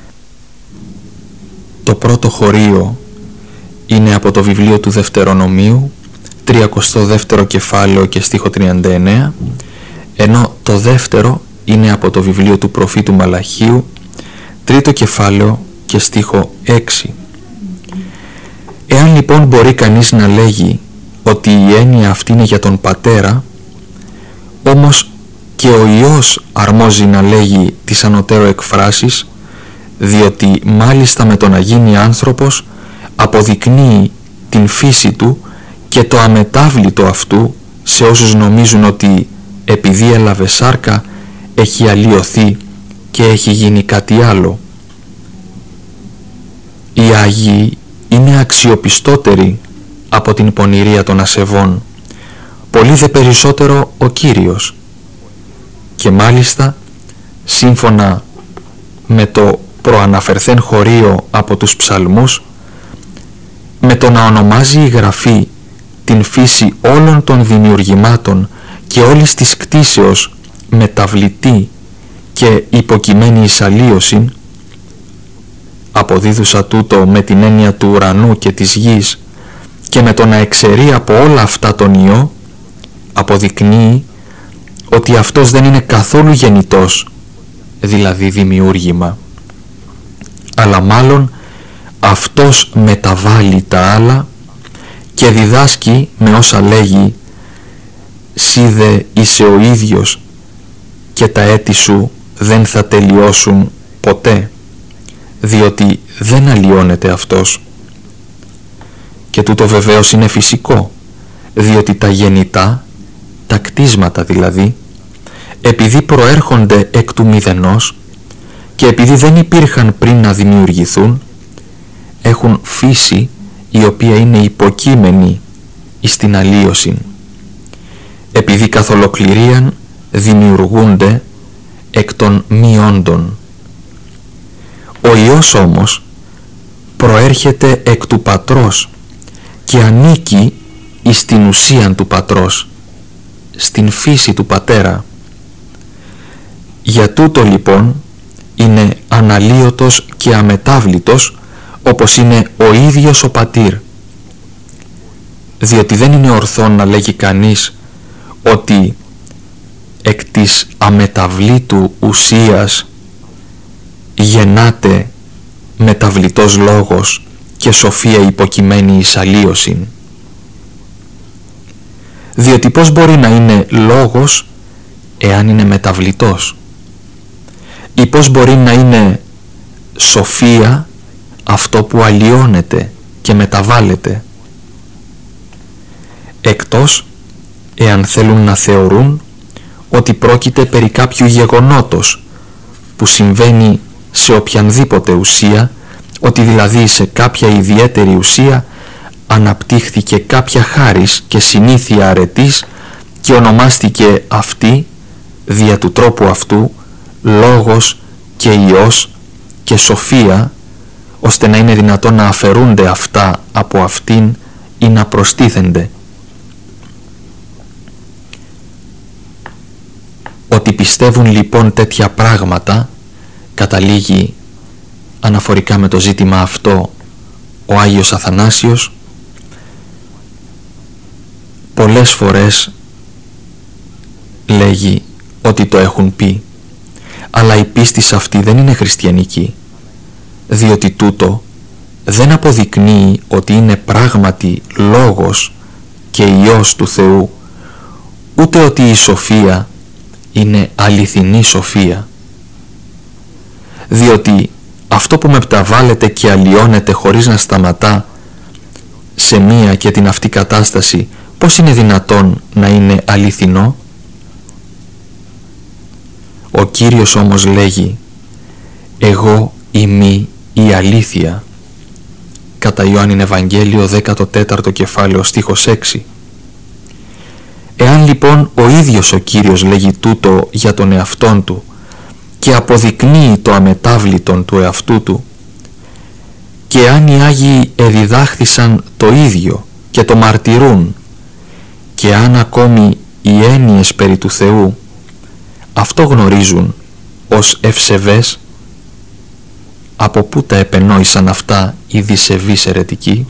Το πρώτο χωρίο είναι από το βιβλίο του Δευτερονομίου, τριακοστό δεύτερο κεφάλαιο και στίχο τριάντα εννέα, ενώ το δεύτερο είναι από το βιβλίο του προφήτου Μαλαχίου, τρίτο κεφάλαιο και στίχο έξι. Εάν λοιπόν μπορεί κανείς να λέγει ότι η έννοια αυτή είναι για τον πατέρα, όμως και ο Υιός αρμόζει να λέγει τις ανωτέρω εκφράσεις, διότι μάλιστα με το να γίνει άνθρωπος αποδεικνύει την φύση του και το αμετάβλητο αυτού σε όσους νομίζουν ότι επειδή έλαβε σάρκα έχει αλλοιωθεί και έχει γίνει κάτι άλλο. Οι Άγιοι είναι αξιοπιστότεροι από την πονηρία των ασεβών, πολύ δε περισσότερο ο Κύριος, και μάλιστα σύμφωνα με το προαναφερθέν χωρίο από τους ψαλμούς, με το να ονομάζει η Γραφή την φύση όλων των δημιουργημάτων και όλης της κτίσεως μεταβλητή και υποκειμένη εις αλλίωσιν, αποδίδουσα τούτο με την έννοια του ουρανού και της γης, και με το να εξαιρεί από όλα αυτά τον Υιό, αποδεικνύει ότι αυτός δεν είναι καθόλου γεννητός, δηλαδή δημιούργημα, αλλά μάλλον αυτός μεταβάλλει τα άλλα και διδάσκει με όσα λέγει: «Σύ δε είσαι ο ίδιος και τα έτη σου δεν θα τελειώσουν ποτέ», διότι δεν αλλοιώνεται αυτός. Και τούτο βεβαίως είναι φυσικό, διότι τα γεννητά, τα κτίσματα δηλαδή, επειδή προέρχονται εκ του μηδενός και επειδή δεν υπήρχαν πριν να δημιουργηθούν, έχουν φύση η οποία είναι υποκείμενη εις την αλλίωση, επειδή καθ' ολοκληρίαν δημιουργούνται εκ των μη όντων. Ο Υιός όμως προέρχεται εκ του Πατρός και ανήκει εις την ουσίαν του Πατρός, στην φύση του Πατέρα. Για τούτο λοιπόν είναι αναλύωτος και αμετάβλητος, όπως είναι ο ίδιος ο Πατήρ. Διότι δεν είναι ορθόν να λέγει κανείς ότι εκ της αμεταβλήτου ουσίας γεννάται μεταβλητός λόγος και σοφία υποκειμένη εις αλλίωσιν. Διότι πώς μπορεί να είναι λόγος εάν είναι μεταβλητός, ή πώς μπορεί να είναι σοφία αυτό που αλλοιώνεται και μεταβάλλεται, εκτός εάν θέλουν να θεωρούν ότι πρόκειται περί κάποιου γεγονότος που συμβαίνει σε οποιανδήποτε ουσία, ότι δηλαδή σε κάποια ιδιαίτερη ουσία αναπτύχθηκε κάποια χάρις και συνήθεια αρετής και ονομάστηκε αυτή δια του τρόπου αυτού λόγος και Υιός και σοφία, ώστε να είναι δυνατόν να αφαιρούνται αυτά από αυτήν ή να προστίθενται. Ότι πιστεύουν λοιπόν τέτοια πράγματα, καταλήγει αναφορικά με το ζήτημα αυτό ο Άγιος Αθανάσιος, πολλές φορές λέγει ότι το έχουν πει, αλλά η πίστη αυτή δεν είναι χριστιανική, διότι τούτο δεν αποδεικνύει ότι είναι πράγματι λόγος και Υιός του Θεού, ούτε ότι η σοφία είναι αληθινή σοφία, διότι αυτό που μεταβάλλεται και αλλοιώνεται χωρίς να σταματά σε μία και την αυτή κατάσταση, πώς είναι δυνατόν να είναι αληθινό? Ο Κύριος όμως λέγει «Εγώ είμαι η αλήθεια», κατά Ιωάννην Ευαγγέλιο δέκατο τέταρτο κεφάλαιο στίχος έξι. Εάν λοιπόν ο ίδιος ο Κύριος λέγει τούτο για τον εαυτόν του και αποδεικνύει το αμετάβλητον του εαυτού του, και αν οι Άγιοι εδιδάχθησαν το ίδιο και το μαρτυρούν, και αν ακόμη οι έννοιες περί του Θεού αυτό γνωρίζουν ως ευσεβές, από πού τα επενόησαν αυτά οι δισεβείς αιρετικοί?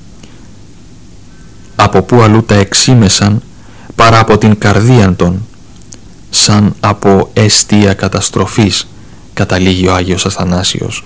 Από πού αλλού τα εξήμεσαν παρά από την καρδίαν των, σαν από αιστεία καταστροφής, καταλήγει ο Άγιος Αθανάσιος.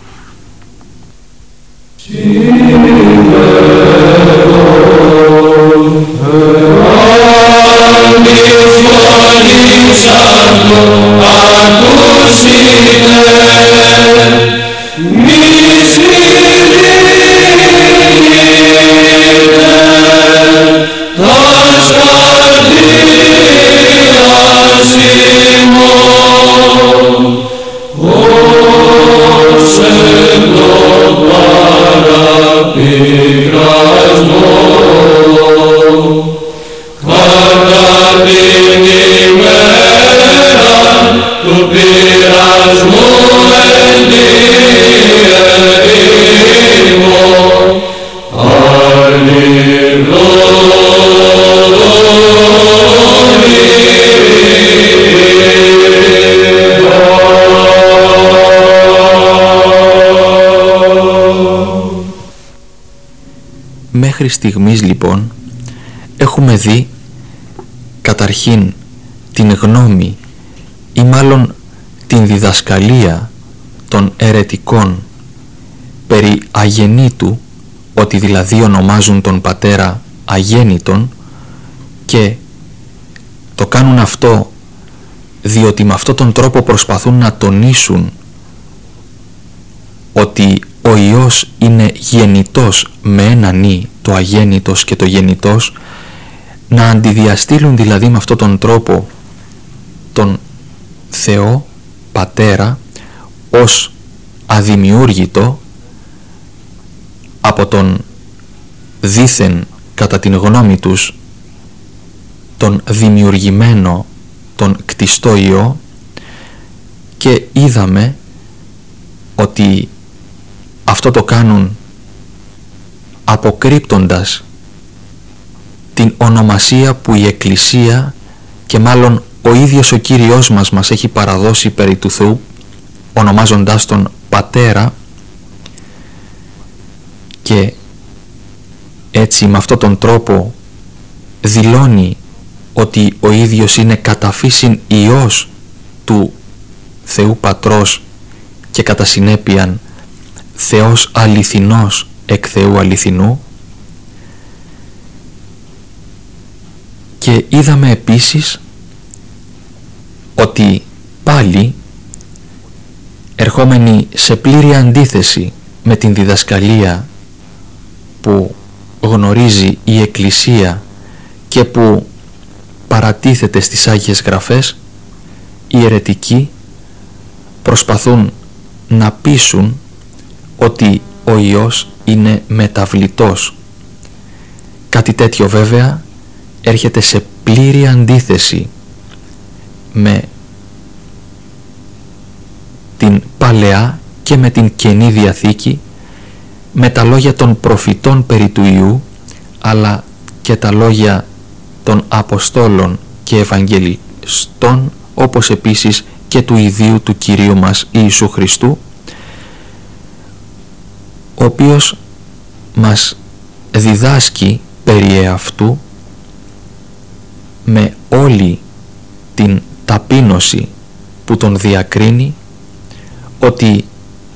Μέχρι στιγμής λοιπόν έχουμε δει καταρχήν την γνώμη ή μάλλον την διδασκαλία των αιρετικών περί αγεννήτου, ότι δηλαδή ονομάζουν τον Πατέρα αγέννητον, και το κάνουν αυτό διότι με αυτόν τον τρόπο προσπαθούν να τονίσουν ότι ο Υιός είναι γεννητός με έναν «η», το αγέννητος και το γεννητός, να αντιδιαστήλουν δηλαδή με αυτόν τον τρόπο τον Θεό Πατέρα ως αδημιούργητο από τον δήθεν κατά την γνώμη τους τον δημιουργημένο, τον κτιστό Υιό, και είδαμε ότι αυτό το κάνουν αποκρύπτοντας την ονομασία που η Εκκλησία και μάλλον ο ίδιος ο Κύριος μας μας έχει παραδώσει περί του Θεού, ονομάζοντάς τον Πατέρα, και έτσι με αυτόν τον τρόπο δηλώνει ότι ο ίδιος είναι κατά φύσιν Υιός του Θεού Πατρός και κατά συνέπειαν Θεός αληθινός εκ Θεού αληθινού. Και είδαμε επίσης ότι πάλι, ερχόμενοι σε πλήρη αντίθεση με την διδασκαλία που γνωρίζει η Εκκλησία και που παρατίθεται στις Άγιες Γραφές, οι αιρετικοί προσπαθούν να πείσουν ότι ο Υιός είναι μεταβλητός. Κάτι τέτοιο βέβαια έρχεται σε πλήρη αντίθεση με την Παλαιά και με την Καινή Διαθήκη, με τα λόγια των προφητών περί του Ιού, αλλά και τα λόγια των Αποστόλων και Ευαγγελιστών, όπως επίσης και του ιδίου του Κυρίου μας Ιησού Χριστού, ο οποίος μας διδάσκει περί εαυτού με όλη την ταπείνωση που τον διακρίνει, ότι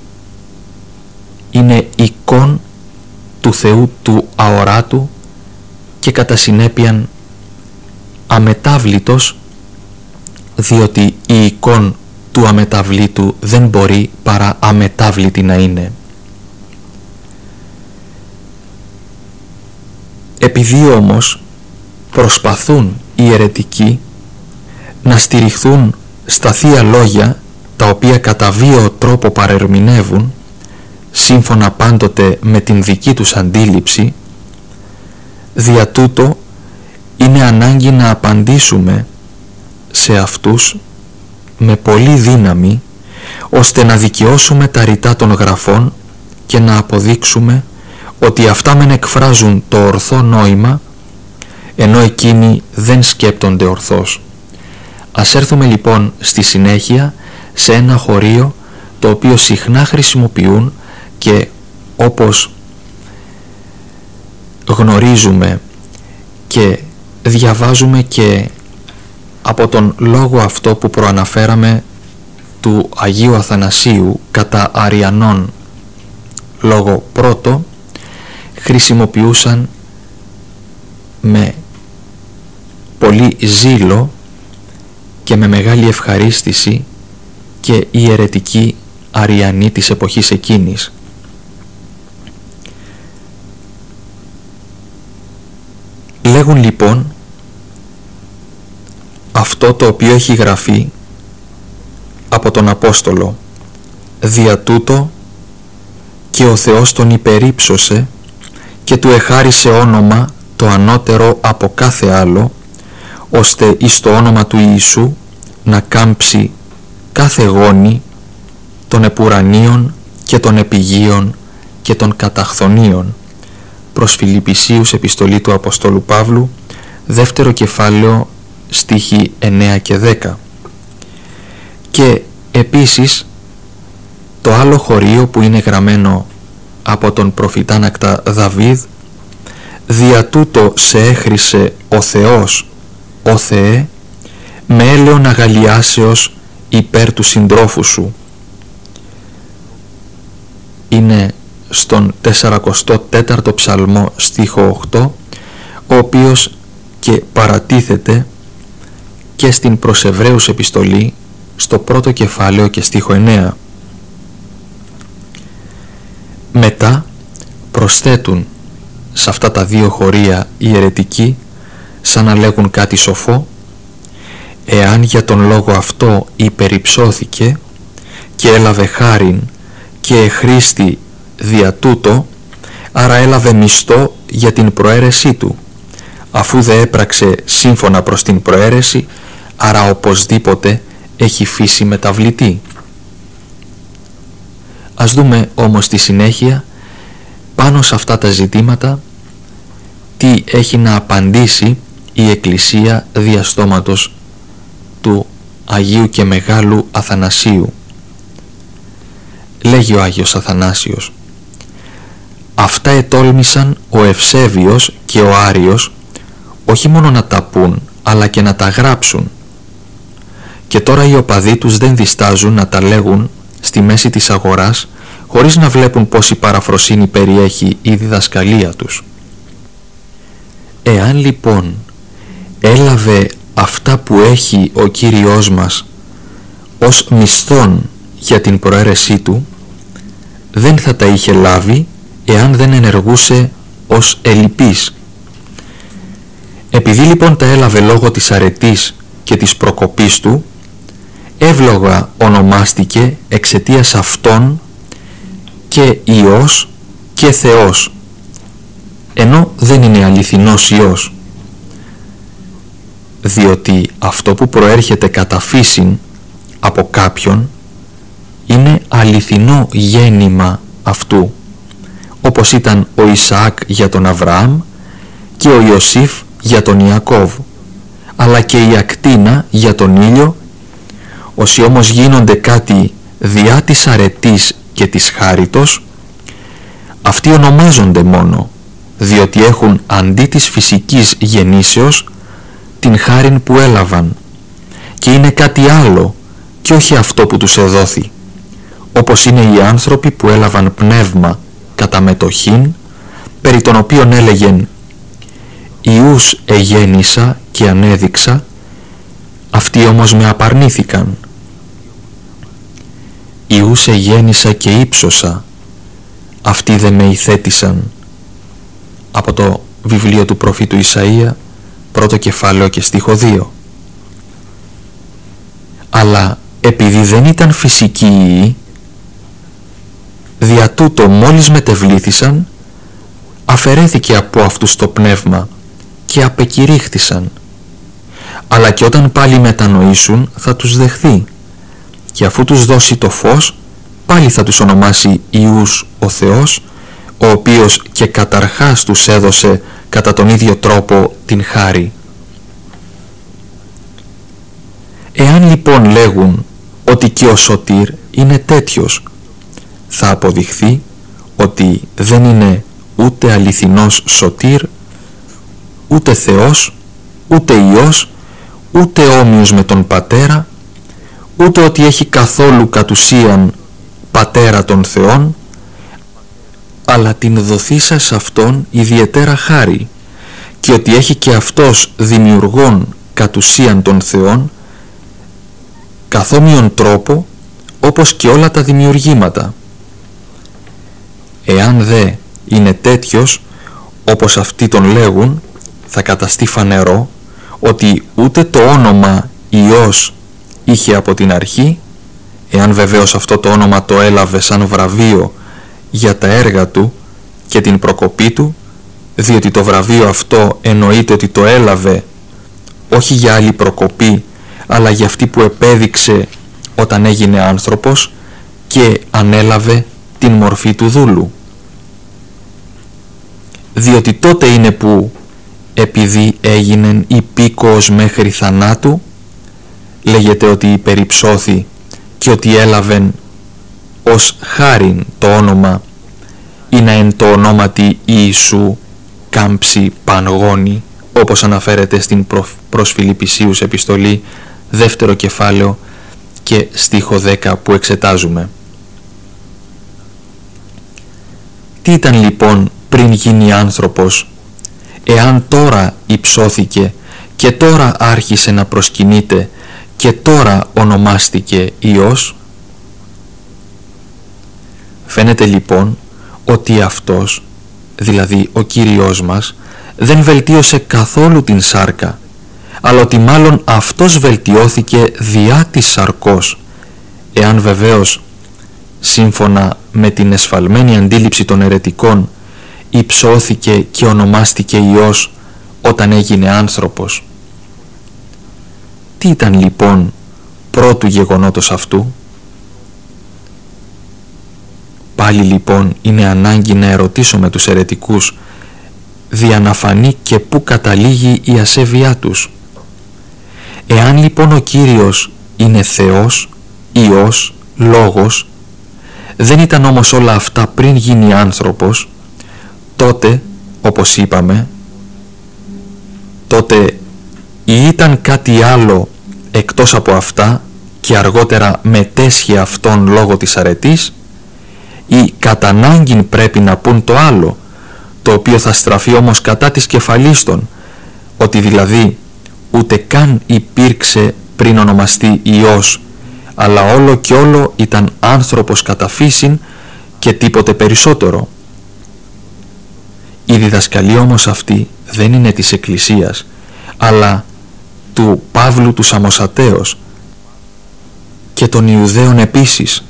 είναι εικόν του Θεού του αοράτου και κατά συνέπειαν αμετάβλητος, διότι η εικόν του αμεταβλήτου δεν μπορεί παρά αμετάβλητη να είναι. Επειδή όμως προσπαθούν οι αιρετικοί να στηριχθούν στα Θεία Λόγια, τα οποία κατά βίαιο τρόπο παρερμηνεύουν, σύμφωνα πάντοτε με την δική τους αντίληψη, δια τούτο είναι ανάγκη να απαντήσουμε σε αυτούς με πολύ δύναμη, ώστε να δικαιώσουμε τα ρητά των γραφών και να αποδείξουμε ότι αυτά μεν εκφράζουν το ορθό νόημα, ενώ εκείνοι δεν σκέπτονται ορθώς. Ας έρθουμε λοιπόν στη συνέχεια σε ένα χωρίο το οποίο συχνά χρησιμοποιούν και όπως γνωρίζουμε και διαβάζουμε και από τον λόγο αυτό που προαναφέραμε του Αγίου Αθανασίου κατά Αριανών λόγο πρώτο, χρησιμοποιούσαν με πολύ ζήλο και με μεγάλη ευχαρίστηση και οι αιρετικοί Αριανοί της εποχής εκείνης. Λέγουν λοιπόν αυτό το οποίο έχει γραφεί από τον Απόστολο: «Δια τούτο και ο Θεός τον υπερύψωσε και του εχάρισε όνομα το ανώτερο από κάθε άλλο, ώστε εις το όνομα του Ιησού να κάμψει κάθε γόνη των επουρανίων και των επιγείων και των καταχθονίων». Προς Φιλιππισίους, επιστολή του Αποστόλου Παύλου, δεύτερο κεφάλαιο, στίχοι εννέα και δέκα. Και επίσης το άλλο χωρίο που είναι γραμμένο από τον προφητάνακτα Δαβίδ: «Δια τούτο σε έχρισε ο Θεός, ο Θεέ, με έλεον αγαλιάσεως υπέρ του συντρόφου σου». Είναι στον τεσσαρακοστό τέταρτο ψαλμό στίχο οκτώ, ο οποίος και παρατίθεται και στην προς Εβραίους επιστολή στο πρώτο κεφάλαιο και στίχο εννέα. Μετά προσθέτουν σε αυτά τα δύο χωρία οι αιρετικοί, σαν να λέγουν κάτι σοφό: «Εάν για τον λόγο αυτό υπερυψώθηκε και έλαβε χάριν και εχρήστη δια τούτο, άρα έλαβε μισθό για την προαίρεσή του. Αφού δε έπραξε σύμφωνα προς την προαίρεση, άρα οπωσδήποτε έχει φύση μεταβλητή». Ας δούμε όμως στη συνέχεια πάνω σε αυτά τα ζητήματα τι έχει να απαντήσει η Εκκλησία δια στόματος του Αγίου και Μεγάλου Αθανασίου. Λέγει ο Άγιος Αθανάσιος: «Αυτά ετόλμησαν ο Ευσέβιος και ο Άριος όχι μόνο να τα πούν, αλλά και να τα γράψουν. Και τώρα οι οπαδοί τους δεν διστάζουν να τα λέγουν στη μέση της αγοράς, χωρίς να βλέπουν πόση παραφροσύνη περιέχει η διδασκαλία τους. Εάν λοιπόν έλαβε αυτά που έχει ο Κύριος μας ως μισθόν για την προαίρεσή του, δεν θα τα είχε λάβει εάν δεν ενεργούσε ως ελλειπής. Επειδή λοιπόν τα έλαβε λόγω της αρετής και της προκοπής του, εύλογα ονομάστηκε εξαιτίας αυτών και Υιός και Θεός, ενώ δεν είναι αληθινός Υιός, διότι αυτό που προέρχεται κατά φύσιν από κάποιον είναι αληθινό γέννημα αυτού, όπως ήταν ο Ισαάκ για τον Αβραάμ και ο Ιωσήφ για τον Ιακώβ, αλλά και η ακτίνα για τον ήλιο. Όσοι όμως γίνονται κάτι διά της αρετής και της χάριτος, αυτοί ονομάζονται μόνο, διότι έχουν αντί της φυσικής γεννήσεως την χάριν που έλαβαν, και είναι κάτι άλλο και όχι αυτό που τους εδόθη, όπως είναι οι άνθρωποι που έλαβαν πνεύμα κατά μετοχήν, περί των οποίων έλεγεν «Ιούς εγέννησα και ανέδειξα, αυτοί όμως με απαρνήθηκαν. Ιούς εγέννησα και ύψωσα, αυτοί δε με ηθέτησαν». Από το βιβλίο του προφήτου Ισαΐα, πρώτο κεφάλαιο και στίχο δύο. Αλλά επειδή δεν ήταν φυσικοί ιοί, δια τούτο μόλις μετεβλήθησαν, αφαιρέθηκε από αυτούς το πνεύμα και απεκηρύχθησαν. Αλλά και όταν πάλι μετανοήσουν θα τους δεχθεί, και αφού τους δώσει το φως πάλι θα τους ονομάσει Ιούς ο Θεός, ο οποίος και καταρχάς τους έδωσε κατά τον ίδιο τρόπο την χάρη. Εάν λοιπόν λέγουν ότι και ο Σωτήρ είναι τέτοιος, θα αποδειχθεί ότι δεν είναι ούτε αληθινός Σωτήρ, ούτε Θεός, ούτε Υιός, ούτε όμοιος με τον Πατέρα, ούτε ότι έχει καθόλου κατ' ουσίαν Πατέρα των Θεών, αλλά την δοθήσα σε Αυτόν ιδιαιτέρα χάρη, και ότι έχει και Αυτός δημιουργών κατ' ουσίαν των Θεών, καθόμοιον τρόπο όπως και όλα τα δημιουργήματα. Εάν δε είναι τέτοιος όπως αυτοί τον λέγουν, θα καταστεί φανερό ότι ούτε το όνομα Υιός είχε από την αρχή, εάν βεβαίως αυτό το όνομα το έλαβε σαν βραβείο για τα έργα του και την προκοπή του, διότι το βραβείο αυτό εννοείται ότι το έλαβε όχι για άλλη προκοπή, αλλά για αυτή που επέδειξε όταν έγινε άνθρωπος και ανέλαβε την μορφή του δούλου. Διότι τότε είναι που, επειδή έγινεν υπήκοος μέχρι θανάτου, λέγεται ότι υπεριψώθη και ότι έλαβεν ως χάριν το όνομα, ή να εν το ονόματι Ιησού κάμψη πανγόνη, όπως αναφέρεται στην προς Φιλιππισίους επιστολή, δεύτερο κεφάλαιο και στίχο δέκα που εξετάζουμε. Τι ήταν λοιπόν πριν γίνει άνθρωπος, εάν τώρα υψώθηκε και τώρα άρχισε να προσκυνείται και τώρα ονομάστηκε Υιός? Φαίνεται λοιπόν ότι αυτός, δηλαδή ο Κύριος μας, δεν βελτίωσε καθόλου την σάρκα, αλλά ότι μάλλον αυτός βελτιώθηκε διά της σαρκός, εάν βεβαίως, σύμφωνα με την εσφαλμένη αντίληψη των αιρετικών, υψώθηκε και ονομάστηκε Υιός όταν έγινε άνθρωπος. Τι ήταν λοιπόν πρώτου γεγονότος αυτού? Πάλι λοιπόν είναι ανάγκη να ερωτήσουμε τους αιρετικούς, δια να φανεί και πού καταλήγει η ασέβειά τους. Εάν λοιπόν ο Κύριος είναι Θεός, Υιός, Λόγος, δεν ήταν όμως όλα αυτά πριν γίνει άνθρωπος, τότε, όπως είπαμε, τότε ή ήταν κάτι άλλο εκτός από αυτά και αργότερα μετέσχε αυτόν λόγω της αρετής, ή κατά ανάγκην πρέπει να πούν το άλλο, το οποίο θα στραφεί όμως κατά της κεφαλίστων, ότι δηλαδή ούτε καν υπήρξε πριν ονομαστεί Υιός, αλλά όλο και όλο ήταν άνθρωπος κατά φύσιν και τίποτε περισσότερο. Η διδασκαλία όμως αυτή δεν είναι της Εκκλησίας, αλλά του Παύλου του Σαμοσατέως και των Ιουδαίων επίσης.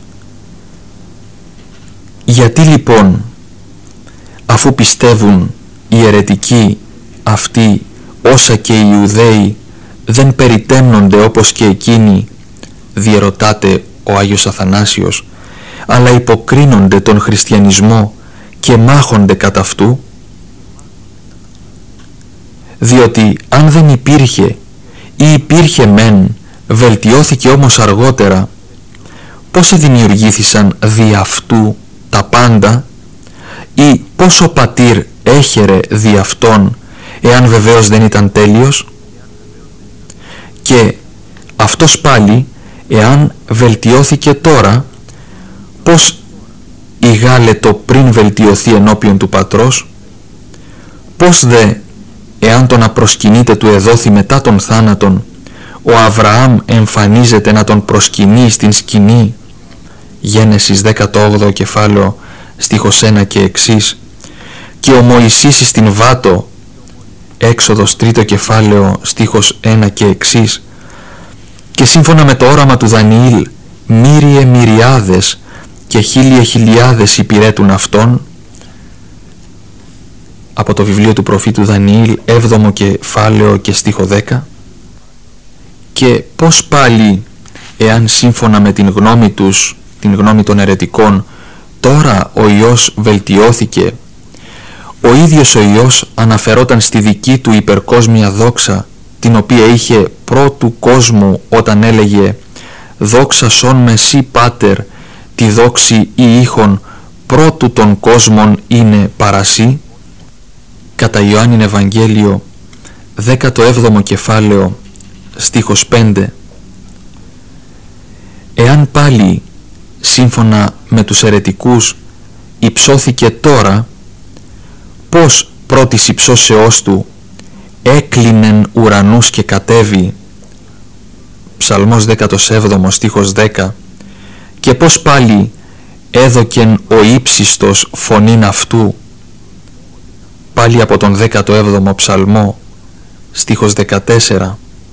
Γιατί λοιπόν, αφού πιστεύουν οι αιρετικοί αυτοί όσα και οι Ιουδαίοι δεν περιτέμνονται όπως και εκείνοι, διερωτάται ο Άγιος Αθανάσιος, αλλά υποκρίνονται τον χριστιανισμό και μάχονται κατά αυτού, διότι αν δεν υπήρχε ή υπήρχε μεν, βελτιώθηκε όμως αργότερα, πώς δημιουργήθησαν δι' αυτού τα πάντα, ή πώς ο πατήρ έχερε δι' αυτόν, εάν βεβαίως δεν ήταν τέλειος? Και αυτός πάλι, εάν βελτιώθηκε τώρα, πώς ηγάλετο πριν βελτιωθεί ενώπιον του πατρός? Πώς δε, εάν το να προσκυνείται του εδόθη μετά τον θάνατον, ο Αβραάμ εμφανίζεται να τον προσκυνεί στην σκηνή, Γένεσης δέκατο όγδοο κεφάλαιο στίχος ένα και εξής, και ο Μωυσής στην Βάτο, Έξοδος τρίτο κεφάλαιο στίχος ένα και εξής, και σύμφωνα με το όραμα του Δανιήλ, μύριε μυριάδες και χίλιε χιλιάδες υπηρέτουν αυτόν, από το βιβλίο του προφήτου Δανιήλ, έβδομο κεφάλαιο και στίχο δέκα. Και πώς πάλι, εάν σύμφωνα με την γνώμη τους, την γνώμη των αιρετικών, τώρα ο Υιός βελτιώθηκε, ο ίδιος ο Υιός αναφερόταν στη δική του υπερκόσμια δόξα, την οποία είχε πρώτου κόσμου όταν έλεγε «Δόξα σον με σύ πάτερ, τη δόξη ή ήχον πρώτου των κόσμων είναι παρασύ», κατά Ιωάννην Ευαγγέλιο δέκατο έβδομο κεφάλαιο στίχος πέντε. Εάν πάλι σύμφωνα με τους αιρετικούς υψώθηκε τώρα, πώς πρώτης υψώσεώς του έκλεινεν ουρανούς και κατέβη, Ψαλμός δέκατο έβδομο στίχος δέκα, και πώς πάλι έδωκεν ο ύψιστος φωνήν αυτού, πάλι από τον δέκατο έβδομο Ψαλμό στίχος δεκατέσσερα.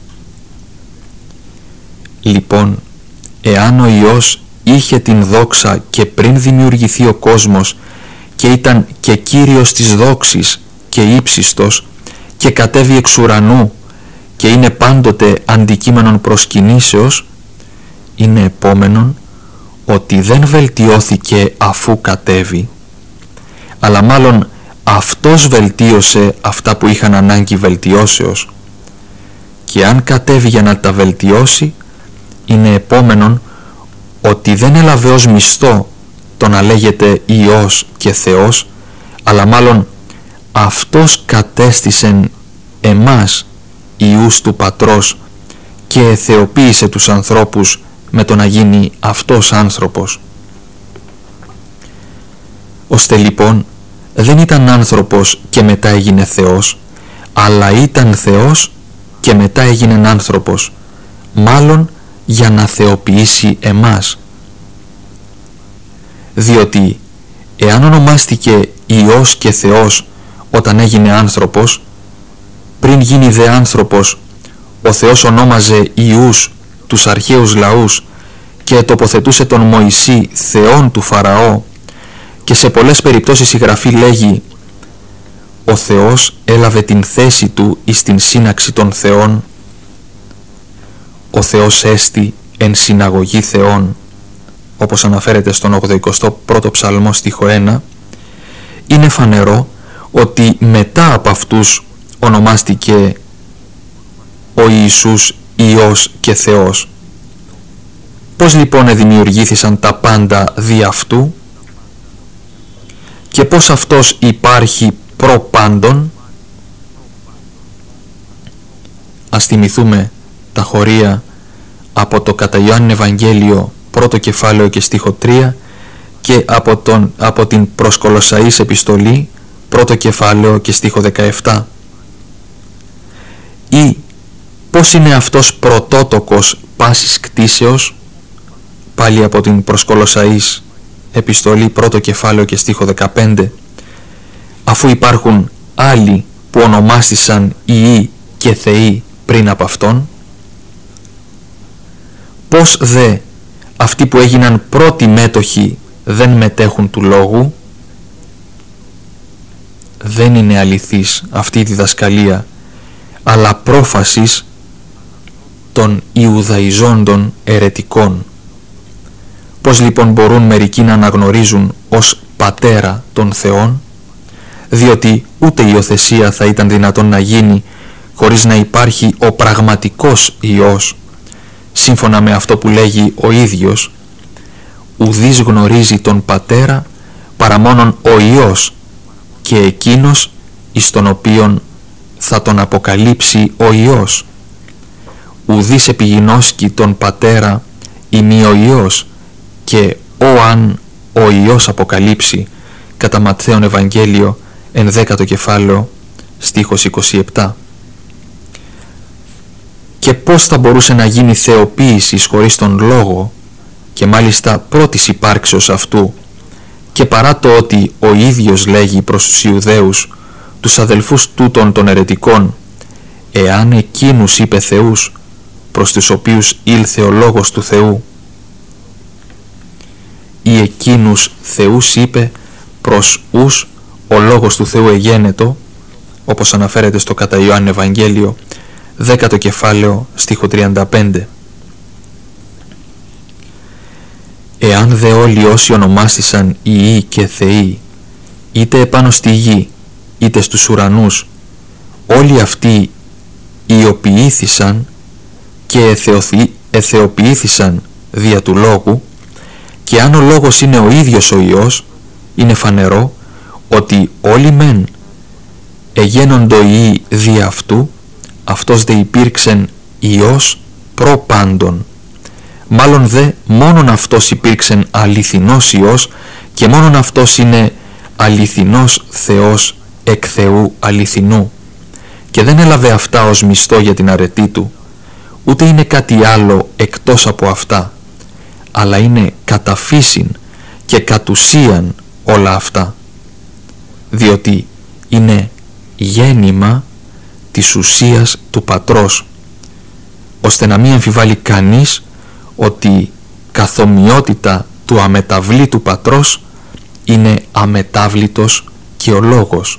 Λοιπόν, εάν ο Υιός είχε την δόξα και πριν δημιουργηθεί ο κόσμος και ήταν και Κύριος της δόξης και ύψιστος και κατέβει εξ ουρανού και είναι πάντοτε αντικείμενον προσκυνήσεως, είναι επόμενον ότι δεν βελτιώθηκε αφού κατέβει, αλλά μάλλον αυτός βελτίωσε αυτά που είχαν ανάγκη βελτιώσεως, και αν κατέβει για να τα βελτιώσει, είναι επόμενον ότι δεν έλαβε ως μισθό το να λέγεται Υιός και Θεός, αλλά μάλλον αυτός κατέστησεν εμάς Υιούς του Πατρός και εθεοποίησε τους ανθρώπους με το να γίνει αυτός άνθρωπος. Ώστε λοιπόν δεν ήταν άνθρωπος και μετά έγινε Θεός, αλλά ήταν Θεός και μετά έγινε άνθρωπος, μάλλον για να θεοποιήσει εμάς. Διότι εάν ονομάστηκε Υιός και Θεός όταν έγινε άνθρωπος, πριν γίνει δε άνθρωπος, ο Θεός ονόμαζε Υιούς τους αρχαίους λαούς και τοποθετούσε τον Μωυσή Θεόν του Φαραώ, και σε πολλές περιπτώσεις η Γραφή λέγει «Ο Θεός έλαβε την θέση του εις την σύναξη των Θεών, ο Θεός έστι εν συναγωγή Θεών», όπως αναφέρεται στον ογδοηκοστό πρώτο Ψαλμό στίχο ένα. Είναι φανερό ότι μετά από αυτούς ονομάστηκε ο Ιησούς Υιός και Θεός. Πώς λοιπόν δημιουργήθησαν τα πάντα δι' αυτού, και πώς αυτός υπάρχει προ πάντων? Ας θυμηθούμε τα χωρία από το κατά Ιωάννην Ευαγγέλιο πρώτο κεφάλαιο και στίχο τρία και από, τον, από την προς Κολοσσαείς επιστολή πρώτο κεφάλαιο και στίχο δεκαεπτά. Ή πώς είναι αυτός πρωτότοκος πάσης κτίσεως, πάλι από την προς Κολοσσαείς επιστολή πρώτο κεφάλαιο και στίχο δεκαπέντε, αφού υπάρχουν άλλοι που ονομάστησαν Υιοί και Θεοί πριν από αυτόν. Πώς δε αυτοί που έγιναν πρώτοι μέτοχοι δεν μετέχουν του λόγου? Δεν είναι αληθής αυτή η διδασκαλία, αλλά πρόφασης των Ιουδαϊζόντων αιρετικών. Πώς λοιπόν μπορούν μερικοί να αναγνωρίζουν ως Πατέρα των Θεών, διότι ούτε η υιοθεσία θα ήταν δυνατόν να γίνει χωρίς να υπάρχει ο πραγματικός Υιός, σύμφωνα με αυτό που λέγει ο ίδιος, ουδής γνωρίζει τον Πατέρα παρά μόνον ο Υιός και εκείνος εις τον οποίον θα τον αποκαλύψει ο Υιός. Ουδής επιγινώσκει τον Πατέρα ημί ο Υιός και ο αν ο Υιός αποκαλύψει, κατά Ματθαίον Ευαγγέλιο ενδέκατο κεφάλαιο στίχος είκοσι επτά. Και πώς θα μπορούσε να γίνει θεοποίηση χωρίς τον Λόγο, και μάλιστα πρώτης υπάρξεως αυτού, και παρά το ότι ο ίδιος λέγει προς τους Ιουδαίους, τους αδελφούς τούτων των αιρετικών, εάν εκείνους είπε θεούς, προς τους οποίους ήλθε ο Λόγος του Θεού, ή εκείνους θεούς είπε, προς ους ο Λόγος του Θεού εγένετο, όπως αναφέρεται στο κατά Ιωάννη Ευαγγέλιο δέκατο κεφάλαιο στίχο τριάντα πέντε. Εάν δε όλοι όσοι ονομάστησαν Υιοί και Θεοί, είτε επάνω στη γη, είτε στους ουρανούς, όλοι αυτοί ιοποιήθησαν και εθεωθη, εθεοποιήθησαν δια του Λόγου, και αν ο Λόγος είναι ο ίδιος ο Υιός, είναι φανερό ότι όλοι μεν εγένοντο Υιοί δια αυτού, αυτός δε υπήρξεν Υιός προ πάντων. Μάλλον δε μόνον αυτός υπήρξεν αληθινός Υιός και μόνον αυτός είναι αληθινός Θεός εκ Θεού αληθινού, και δεν έλαβε αυτά ως μισθό για την αρετή του, ούτε είναι κάτι άλλο εκτός από αυτά, αλλά είναι κατά φύσιν και κατ' ουσίαν όλα αυτά, διότι είναι γέννημα της ουσίας του Πατρός, ώστε να μην αμφιβάλλει κανείς ότι καθ' ομοιότητα του αμεταβλήτου Πατρός είναι αμετάβλητος και ο Λόγος.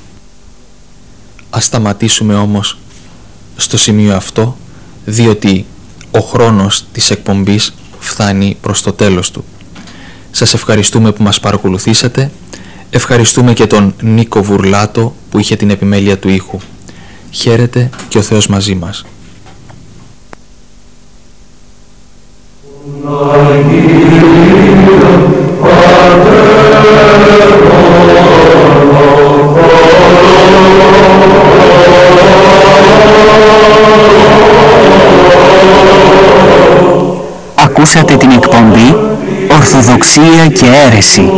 Ας σταματήσουμε όμως στο σημείο αυτό, διότι ο χρόνος της εκπομπής φτάνει προς το τέλος του. Σας ευχαριστούμε που μας παρακολουθήσατε. Ευχαριστούμε και τον Νίκο Βουρλάτο που είχε την επιμέλεια του ήχου. Χαίρετε και ο Θεός μαζί μας. Ακούσατε την εκπομπή Ορθοδοξία και Αίρεση.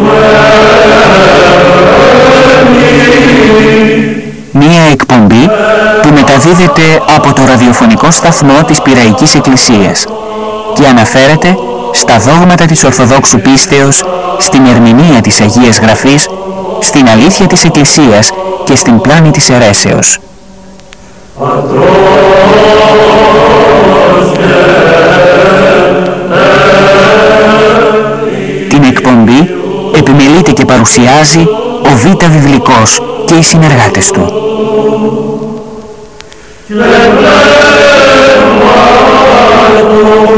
Μία εκπομπή που μεταδίδεται από το ραδιοφωνικό σταθμό της Πειραϊκής Εκκλησίας και αναφέρεται στα δόγματα της Ορθοδόξου πίστεως, στην ερμηνεία της Αγίας Γραφής, στην αλήθεια της Εκκλησίας και στην πλάνη της αιρέσεως. Την εκπομπή επιμελείται και παρουσιάζει ο Β' Βιβλικός και οι συνεργάτες του. Let